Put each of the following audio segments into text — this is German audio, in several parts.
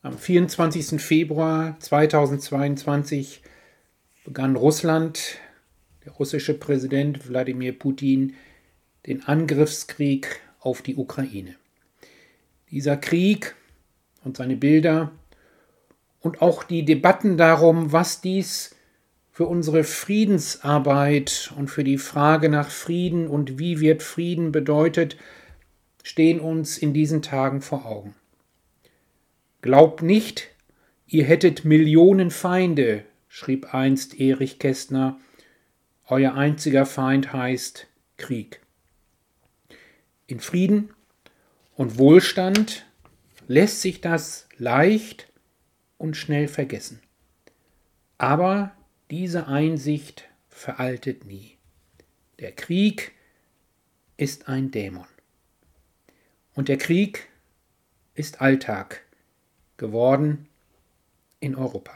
Am 24. Februar 2022 begann Russland, der russische Präsident Wladimir Putin, den Angriffskrieg auf die Ukraine. Dieser Krieg und seine Bilder und auch die Debatten darum, was dies für unsere Friedensarbeit und für die Frage nach Frieden und wie wird Frieden bedeutet, stehen uns in diesen Tagen vor Augen. Glaubt nicht, ihr hättet Millionen Feinde, schrieb einst Erich Kästner, euer einziger Feind heißt Krieg. In Frieden und Wohlstand lässt sich das leicht und schnell vergessen. Aber diese Einsicht veraltet nie. Der Krieg ist ein Dämon. Und der Krieg ist Alltag geworden in Europa.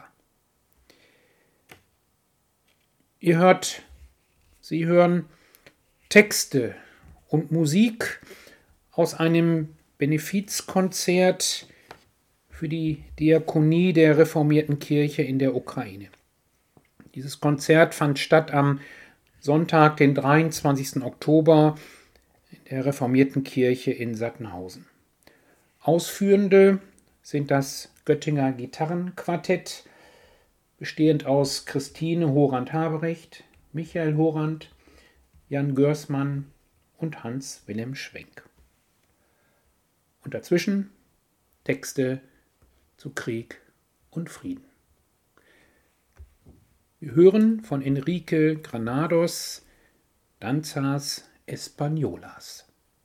Sie hören Texte und Musik aus einem Benefizkonzert für die Diakonie der reformierten Kirche in der Ukraine. Dieses Konzert fand statt am Sonntag, den 23. Oktober in der reformierten Kirche in Sattenhausen. Ausführende sind das Göttinger Gitarrenquartett, bestehend aus Christine Horand-Haberecht, Michael Horand, Jan Görsmann und Hans-Wilhelm Schwenk. Und dazwischen Texte zu Krieg und Frieden. Wir hören von Enrique Granados Danzas Españolas.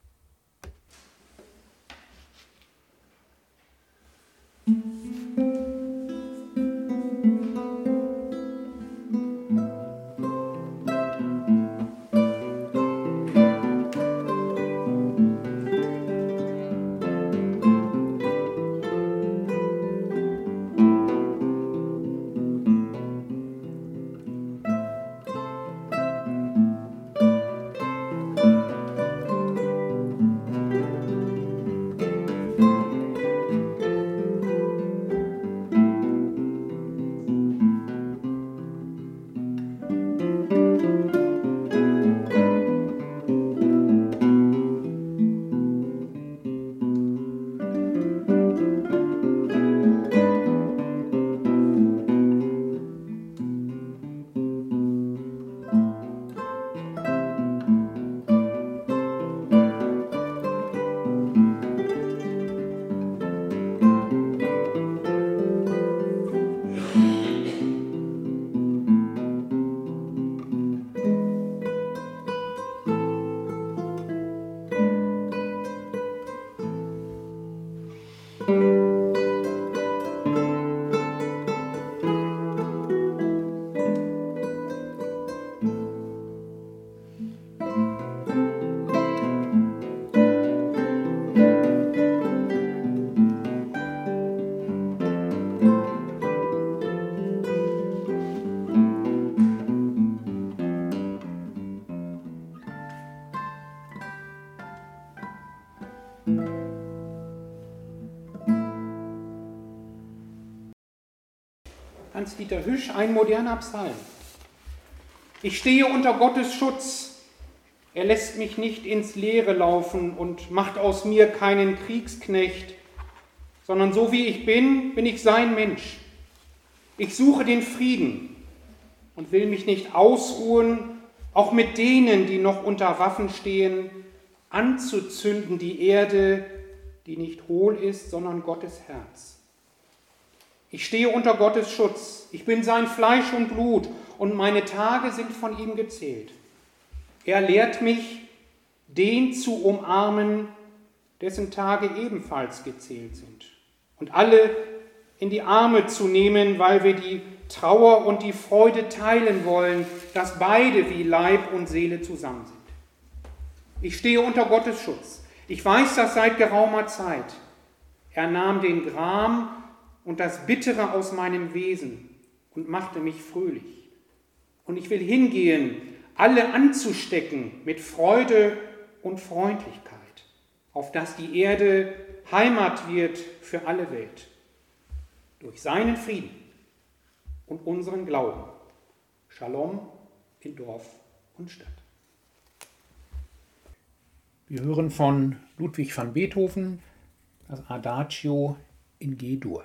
Hans-Dieter Hüsch, ein moderner Psalm. Ich stehe unter Gottes Schutz. Er lässt mich nicht ins Leere laufen und macht aus mir keinen Kriegsknecht, sondern so wie ich bin, bin ich sein Mensch. Ich suche den Frieden und will mich nicht ausruhen, auch mit denen, die noch unter Waffen stehen, anzuzünden die Erde, die nicht hohl ist, sondern Gottes Herz. Ich stehe unter Gottes Schutz. Ich bin sein Fleisch und Blut und meine Tage sind von ihm gezählt. Er lehrt mich, den zu umarmen, dessen Tage ebenfalls gezählt sind. Und alle in die Arme zu nehmen, weil wir die Trauer und die Freude teilen wollen, dass beide wie Leib und Seele zusammen sind. Ich stehe unter Gottes Schutz. Ich weiß das seit geraumer Zeit. Er nahm den Gram und das Bittere aus meinem Wesen und machte mich fröhlich. Und ich will hingehen, alle anzustecken mit Freude und Freundlichkeit, auf dass die Erde Heimat wird für alle Welt. durch seinen Frieden und unseren Glauben. Shalom in Dorf und Stadt. Wir hören von Ludwig van Beethoven das Adagio in G-Dur.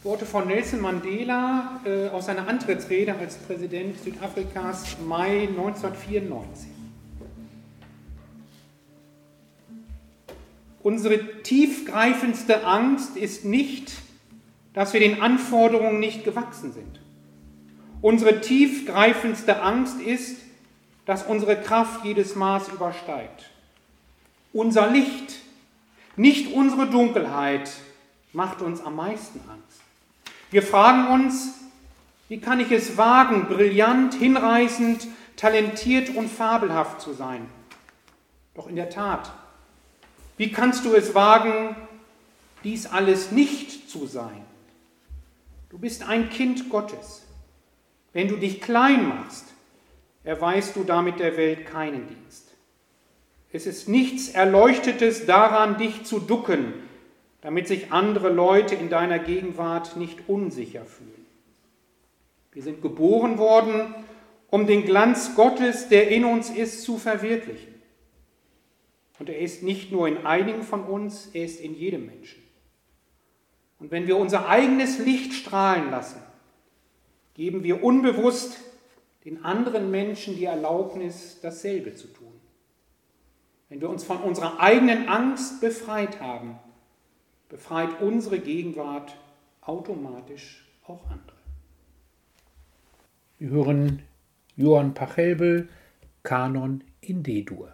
Worte von Nelson Mandela aus seiner Antrittsrede als Präsident Südafrikas Mai 1994. Unsere tiefgreifendste Angst ist nicht, dass wir den Anforderungen nicht gewachsen sind. Unsere tiefgreifendste Angst ist, dass unsere Kraft jedes Maß übersteigt. Unser Licht, nicht unsere Dunkelheit, macht uns am meisten Angst. Wir fragen uns, wie kann ich es wagen, brillant, hinreißend, talentiert und fabelhaft zu sein? Doch in der Tat, wie kannst du es wagen, dies alles nicht zu sein? Du bist ein Kind Gottes. Wenn du dich klein machst, erweist du damit der Welt keinen Dienst. Es ist nichts Erleuchtetes daran, dich zu ducken, damit sich andere Leute in deiner Gegenwart nicht unsicher fühlen. Wir sind geboren worden, um den Glanz Gottes, der in uns ist, zu verwirklichen. Und er ist nicht nur in einigen von uns, er ist in jedem Menschen. Und wenn wir unser eigenes Licht strahlen lassen, geben wir unbewusst den anderen Menschen die Erlaubnis, dasselbe zu tun. Wenn wir uns von unserer eigenen Angst befreit haben, befreit unsere Gegenwart automatisch auch andere. Wir hören Johann Pachelbel, Kanon in D-Dur.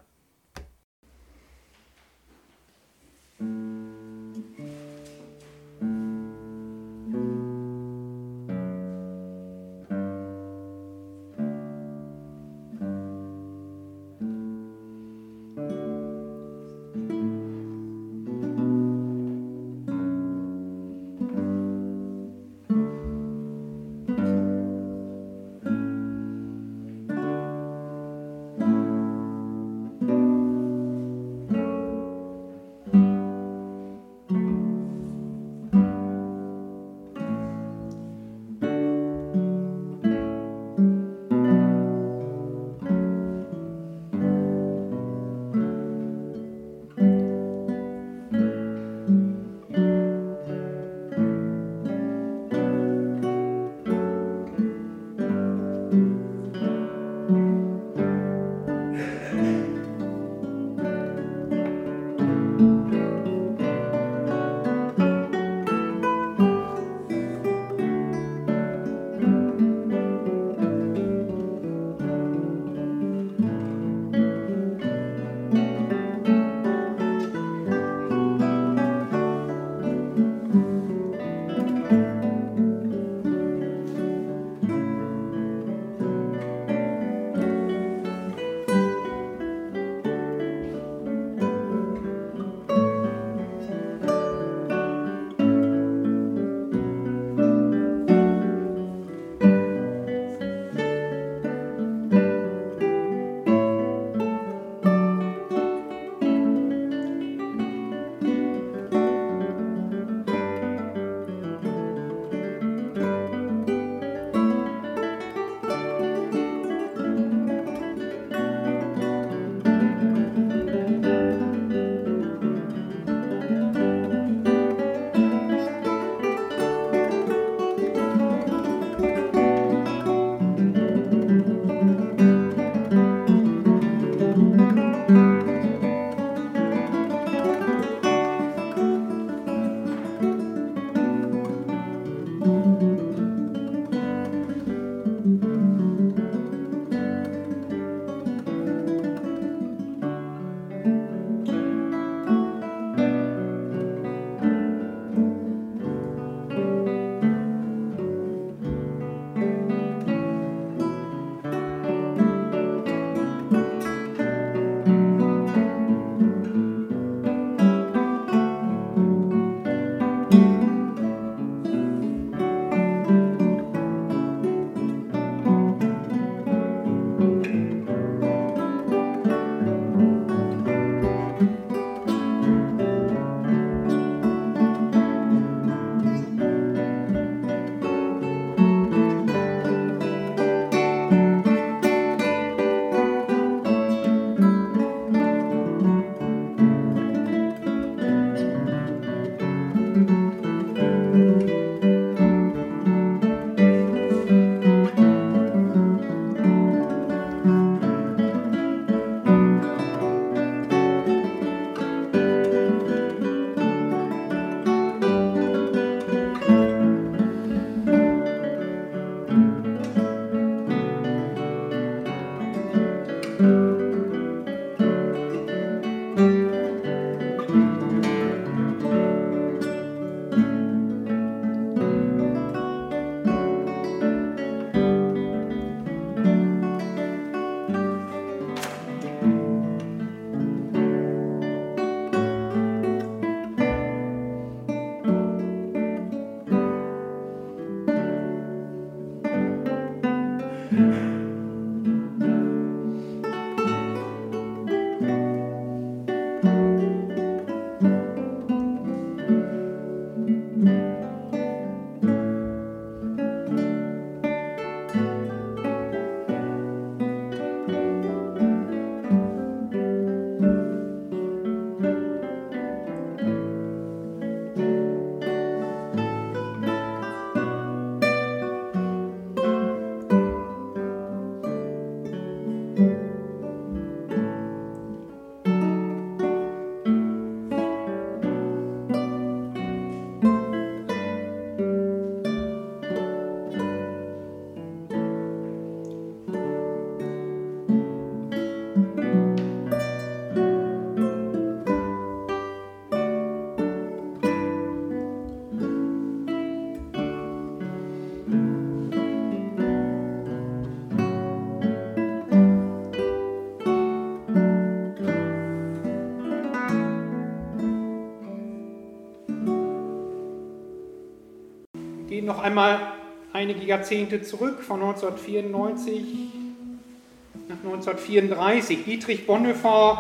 gehen noch einmal einige Jahrzehnte zurück, von 1994 nach 1934. Dietrich Bonhoeffers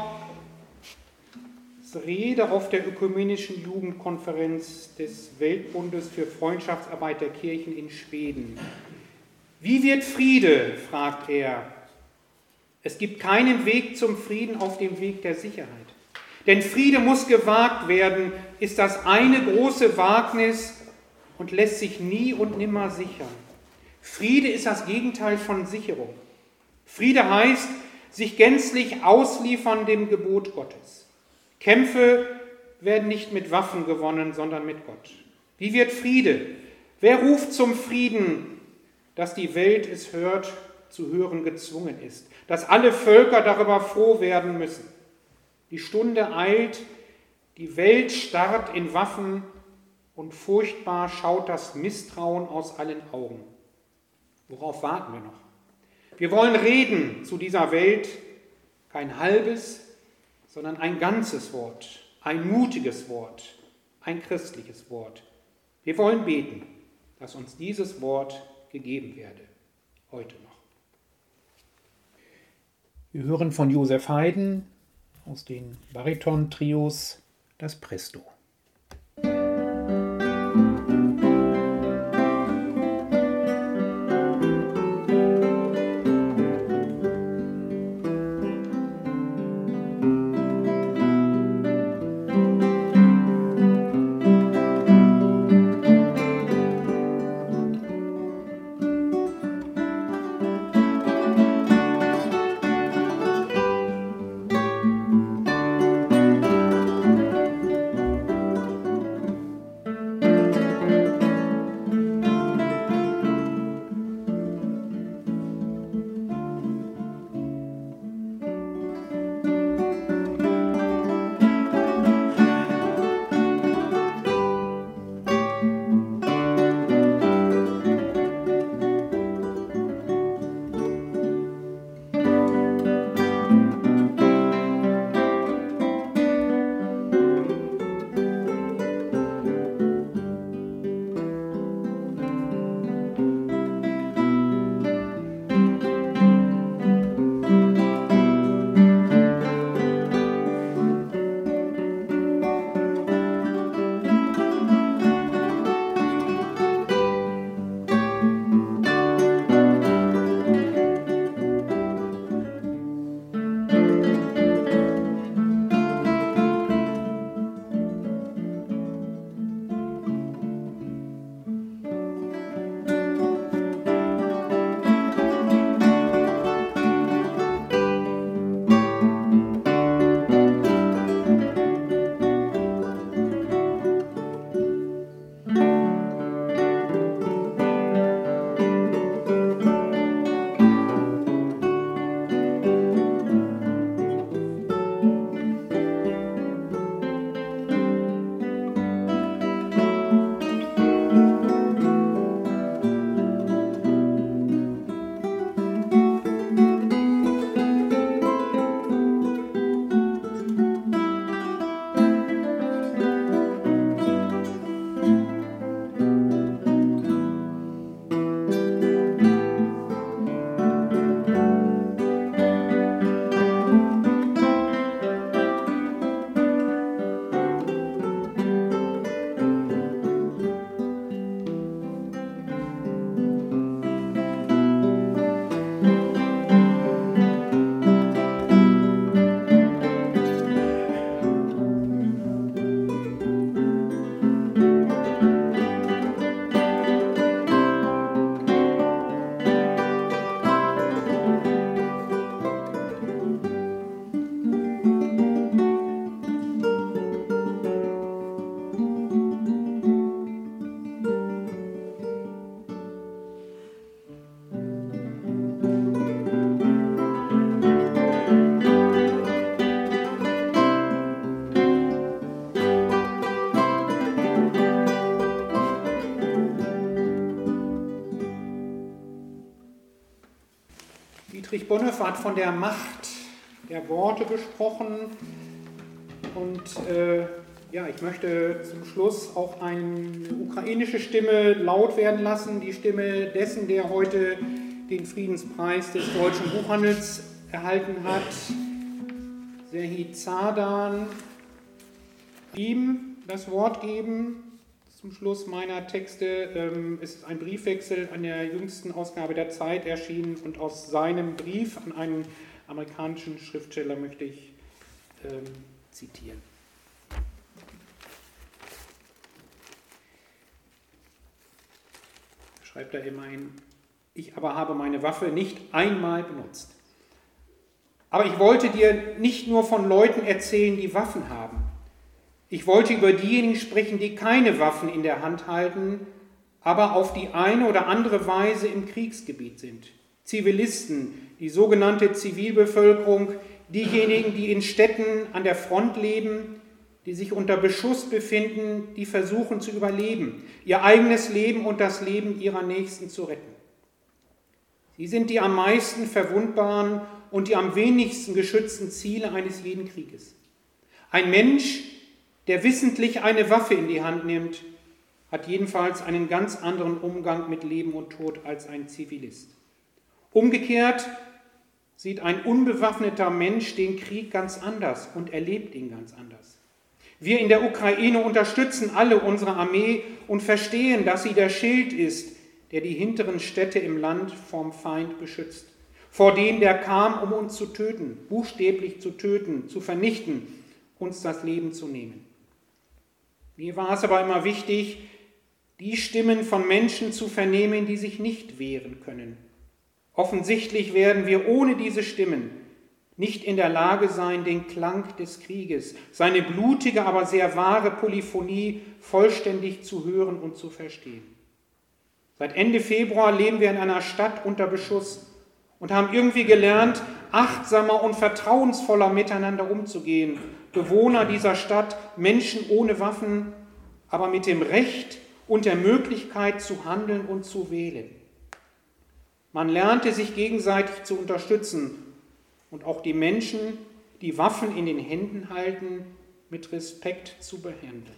Rede auf der Ökumenischen Jugendkonferenz des Weltbundes für Freundschaftsarbeit der Kirchen in Schweden. Wie wird Friede? Fragt er. Es gibt keinen Weg zum Frieden auf dem Weg der Sicherheit. Denn Friede muss gewagt werden, ist das eine große Wagnis und lässt sich nie und nimmer sichern. Friede ist das Gegenteil von Sicherung. Friede heißt, sich gänzlich ausliefern dem Gebot Gottes. Kämpfe werden nicht mit Waffen gewonnen, sondern mit Gott. Wie wird Friede? Wer ruft zum Frieden, dass die Welt es hört, zu hören gezwungen ist, dass alle Völker darüber froh werden müssen? Die Stunde eilt, die Welt starrt in Waffen und furchtbar schaut das Misstrauen aus allen Augen. Worauf warten wir noch? Wir wollen reden zu dieser Welt, kein halbes, sondern ein ganzes Wort, ein mutiges Wort, ein christliches Wort. Wir wollen beten, dass uns dieses Wort gegeben werde, heute noch. Wir hören von Josef Haydn aus den Bariton-Trios das Presto. Dietrich Bonhoeffer hat von der Macht der Worte gesprochen und Ja, ich möchte zum Schluss auch eine ukrainische Stimme laut werden lassen, die Stimme dessen, der heute den Friedenspreis des deutschen Buchhandels erhalten hat, Serhii Zardan, ihm das Wort geben. Zum Schluss meiner Texte ist ein Briefwechsel an der jüngsten Ausgabe der Zeit erschienen und aus seinem Brief an einen amerikanischen Schriftsteller möchte ich zitieren. Schreibt er immerhin, ich aber habe meine Waffe nicht einmal benutzt. Aber ich wollte dir nicht nur von Leuten erzählen, die Waffen haben. Ich wollte über diejenigen sprechen, die keine Waffen in der Hand halten, aber auf die eine oder andere Weise im Kriegsgebiet sind. Zivilisten, die sogenannte Zivilbevölkerung, diejenigen, die in Städten an der Front leben, die sich unter Beschuss befinden, die versuchen zu überleben, ihr eigenes Leben und das Leben ihrer Nächsten zu retten. Sie sind die am meisten verwundbaren und die am wenigsten geschützten Ziele eines jeden Krieges. Ein Mensch, der wissentlich eine Waffe in die Hand nimmt, hat jedenfalls einen ganz anderen Umgang mit Leben und Tod als ein Zivilist. Umgekehrt sieht ein unbewaffneter Mensch den Krieg ganz anders und erlebt ihn ganz anders. Wir in der Ukraine unterstützen alle unsere Armee und verstehen, dass sie der Schild ist, der die hinteren Städte im Land vom Feind beschützt. Vor dem, der kam, um uns zu töten, buchstäblich zu töten, zu vernichten, uns das Leben zu nehmen. Mir war es aber immer wichtig, die Stimmen von Menschen zu vernehmen, die sich nicht wehren können. Offensichtlich werden wir ohne diese Stimmen nicht in der Lage sein, den Klang des Krieges, seine blutige, aber sehr wahre Polyphonie vollständig zu hören und zu verstehen. Seit Ende Februar leben wir in einer Stadt unter Beschuss und haben irgendwie gelernt, achtsamer und vertrauensvoller miteinander umzugehen. Bewohner dieser Stadt, Menschen ohne Waffen, aber mit dem Recht und der Möglichkeit zu handeln und zu wählen. Man lernte, sich gegenseitig zu unterstützen und auch die Menschen, die Waffen in den Händen halten, mit Respekt zu behandeln.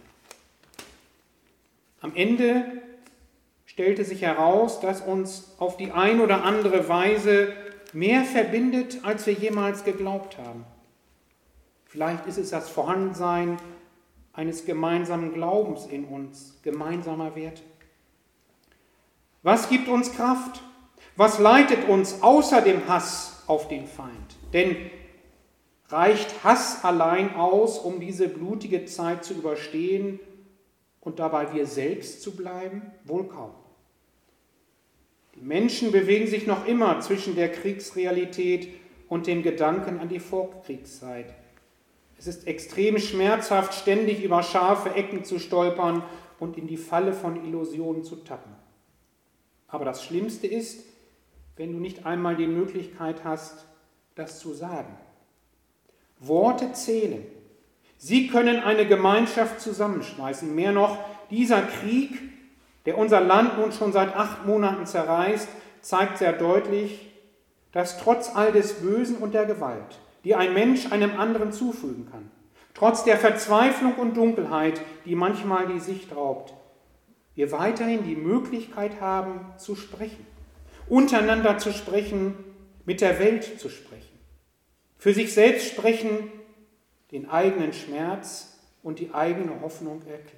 Am Ende stellte sich heraus, dass uns auf die eine oder andere Weise mehr verbindet, als wir jemals geglaubt haben. Vielleicht ist es das Vorhandensein eines gemeinsamen Glaubens in uns, gemeinsamer Werte. Was gibt uns Kraft? Was leitet uns außer dem Hass auf den Feind? Denn reicht Hass allein aus, um diese blutige Zeit zu überstehen und dabei wir selbst zu bleiben? Wohl kaum. Die Menschen bewegen sich noch immer zwischen der Kriegsrealität und dem Gedanken an die Vorkriegszeit. Es ist extrem schmerzhaft, ständig über scharfe Ecken zu stolpern und in die Falle von Illusionen zu tappen. Aber das Schlimmste ist, wenn du nicht einmal die Möglichkeit hast, das zu sagen. Worte zählen. Sie können eine Gemeinschaft zusammenschmeißen. Mehr noch, dieser Krieg, der unser Land nun schon seit 8 Monaten zerreißt, zeigt sehr deutlich, dass trotz all des Bösen und der Gewalt, die ein Mensch einem anderen zufügen kann, trotz der Verzweiflung und Dunkelheit, die manchmal die Sicht raubt, wir weiterhin die Möglichkeit haben, zu sprechen, untereinander zu sprechen, mit der Welt zu sprechen, für sich selbst sprechen, den eigenen Schmerz und die eigene Hoffnung erklären.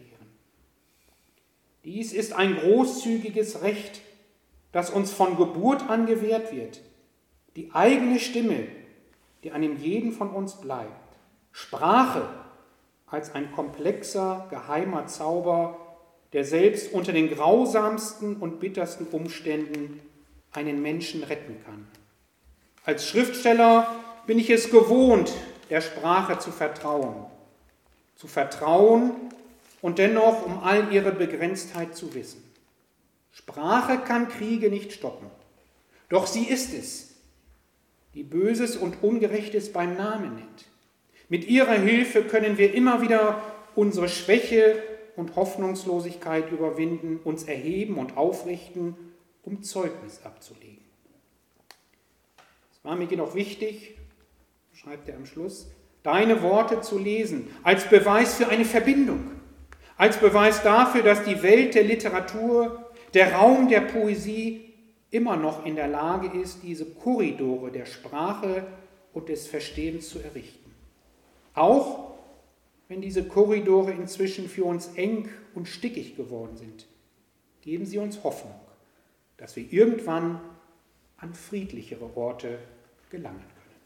Dies ist ein großzügiges Recht, das uns von Geburt an gewährt wird. Die eigene Stimme, die einem jeden von uns bleibt. Sprache als ein komplexer, geheimer Zauber, der selbst unter den grausamsten und bittersten Umständen einen Menschen retten kann. Als Schriftsteller bin ich es gewohnt, der Sprache zu vertrauen. Zu vertrauen und dennoch um all ihre Begrenztheit zu wissen. Sprache kann Kriege nicht stoppen. Doch sie ist es, die Böses und Ungerechtes beim Namen nennt. Mit ihrer Hilfe können wir immer wieder unsere Schwäche und Hoffnungslosigkeit überwinden, uns erheben und aufrichten, um Zeugnis Es war mir jedoch wichtig, schreibt er am Schluss, deine Worte zu lesen, als Beweis für eine Verbindung, als Beweis dafür, dass die Welt der Literatur, der Raum der Poesie immer noch in der Lage ist, diese Korridore der Sprache und des Verstehens zu errichten. Auch wenn diese Korridore inzwischen für uns eng und stickig geworden sind, geben sie uns Hoffnung, dass wir irgendwann an friedlichere Orte gelangen können.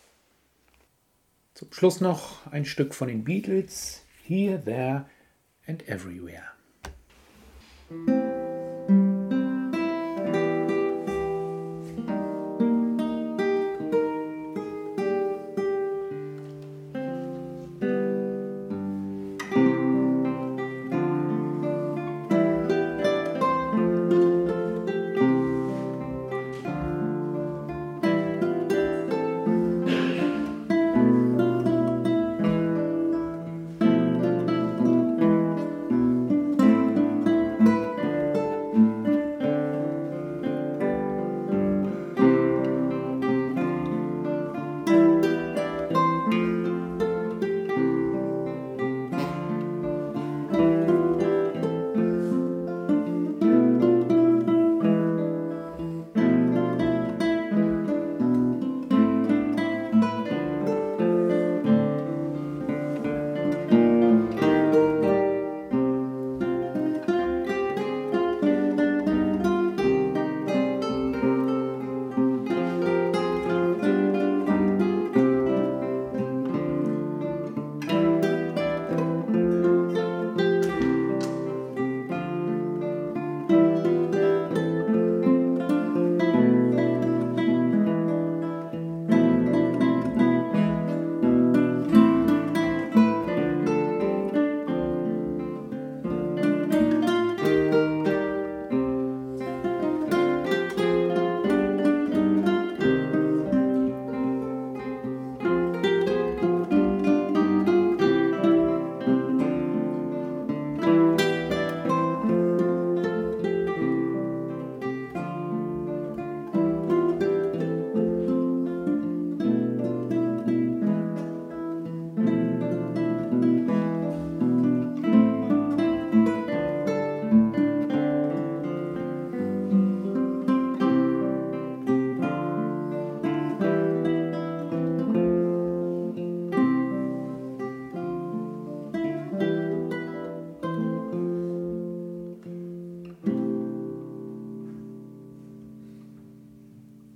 Zum Schluss noch ein Stück von den Beatles, Here, There and Everywhere.